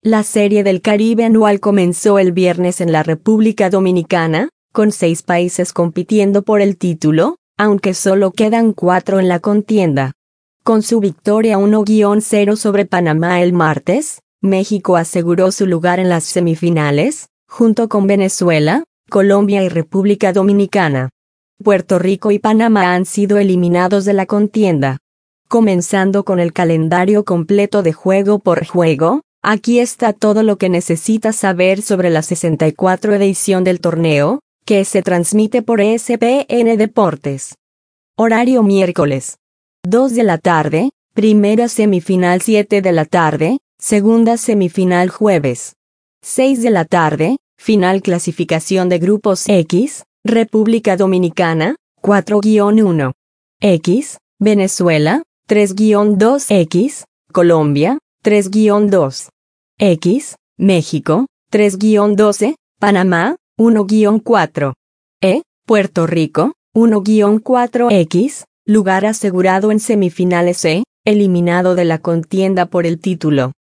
La Serie del Caribe anual comenzó el viernes en la República Dominicana, con 6 países compitiendo por el título, aunque solo quedan 4 en la contienda. Con su victoria 1-0 sobre Panamá el martes, México aseguró su lugar en las semifinales, junto con Venezuela, Colombia y República Dominicana. Puerto Rico y Panamá han sido eliminados de la contienda. Comenzando con el calendario completo de juego por juego, aquí está todo lo que necesitas saber sobre la 64 edición del torneo, que se transmite por ESPN Deportes. Horario miércoles. 2 de la tarde, primera semifinal 7 de la tarde, segunda semifinal jueves. 6 de la tarde, final clasificación de grupos X, República Dominicana, 4-1. X, Venezuela, 3-2X, Colombia, 3-2. X, México, 3-12, Panamá, 1-4. Puerto Rico, 1-4X, lugar asegurado en semifinales eliminado de la contienda por el título.